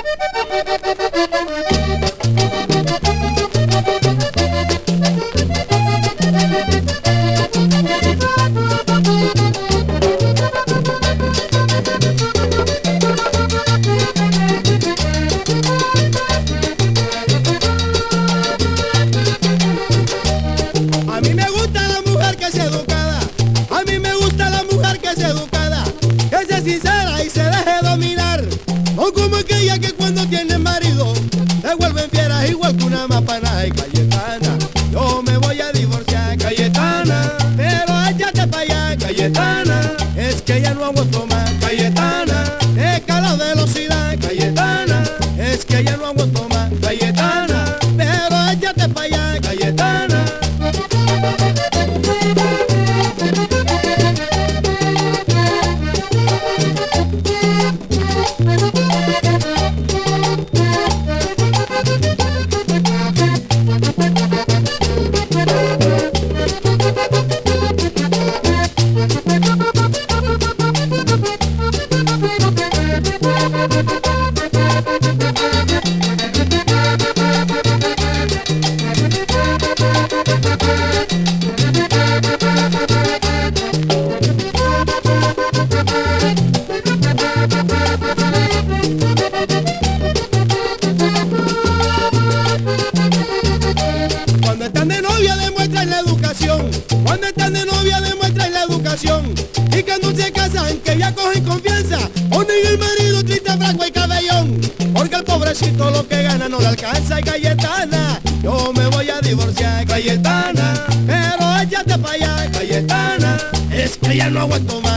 A mí me gusta la mujer que es educada, a mí me gusta la mujer que es educada, que sea sincera y se deje dominar, no como aquella que cuando tiene marido se vuelven fieras igual que una mapana. Y Cayetana, yo me voy a divorciar, Cayetana, pero échate pa' allá, Cayetana, es que ya no aguanto más, Cayetana, deja la velocidad, Cayetana, es que ya no aguanto más, Cayetana, pero échate pa' allá, Cayetana. Cuando están de novia demuestran la educación, cuando están de novia demuestran la educación, y cuando se casan que ya cogen confianza, ponen el marido triste, flaco y cabellón, porque el pobrecito lo que gana no le alcanza. Y Cayetana, yo me voy a divorciar, Cayetana, pero échate pa' allá, Cayetana, es que ya no aguanto más.